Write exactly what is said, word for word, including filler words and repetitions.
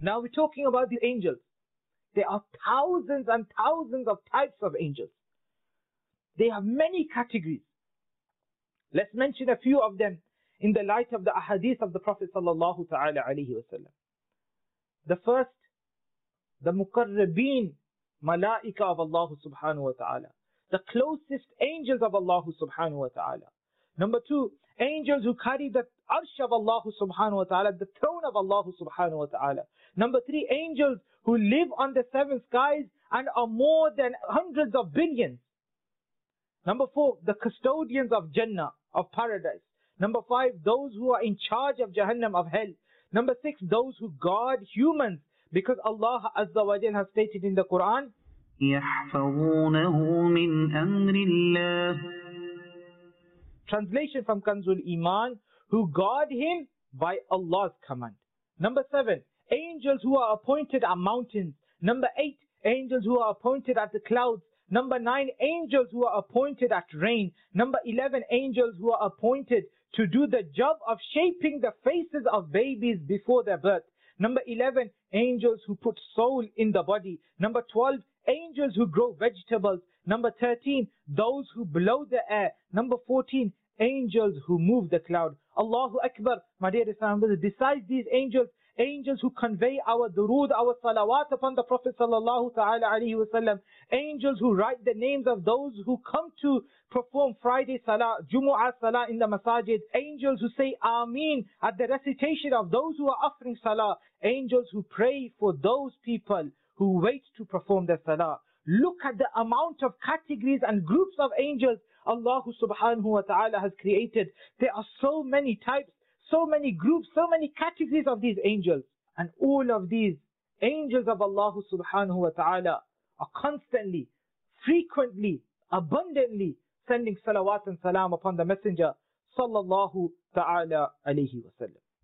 Now we're talking about the angels. There are thousands and thousands of types of angels. They have many categories. Let's mention a few of them in the light of the ahadith of the Prophet sallallahu ta'ala alayhi wa sallam. The first, the muqarrabeen malaika of Allah subhanahu wa ta'ala, the closest angels of Allah subhanahu wa ta'ala. Number two, angels who carry the arsh of Allah subhanahu wa ta'ala, the throne of Allah subhanahu wa ta'ala. Number three, angels who live on the seven skies and are more than hundreds of billions. Number four, the custodians of Jannah, of paradise. Number five, those who are in charge of Jahannam, of hell. Number six, those who guard humans, because Allah Azza wa Jal has stated in the Quran, يَحْفَظُونَهُ مِنْ أَمْرِ اللَّهِ. Translation from Kanzul Iman, who guard him by Allah's command. Number seven, angels who are appointed at mountains. Number eight, angels who are appointed at the clouds. Number nine, angels who are appointed at rain. Number eleven, angels who are appointed to do the job of shaping the faces of babies before their birth. Number eleven, angels who put soul in the body. Number twelve, angels who grow vegetables. Number thirteen, those who blow the air. Number fourteen, angels who move the cloud. Allahu Akbar, my dear Islam brothers. Besides these angels, angels who convey our durood, our salawat upon the Prophet sallallahu ta'ala alayhi wa sallam. Angels who write the names of those who come to perform Friday salah, Jumu'ah salah in the masajid. Angels who say Ameen at the recitation of those who are offering salah. Angels who pray for those people who wait to perform their salah. Look at the amount of categories and groups of angels Allah subhanahu wa ta'ala has created. There are so many types, so many groups, so many categories of these angels. And all of these angels of Allah subhanahu wa ta'ala are constantly, frequently, abundantly sending salawat and salam upon the Messenger sallallahu ta'ala alayhi wa sallam.